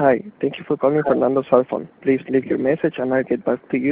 Hi, thank you for calling Fernando's cell phone. Please leave your message and I'll get back to you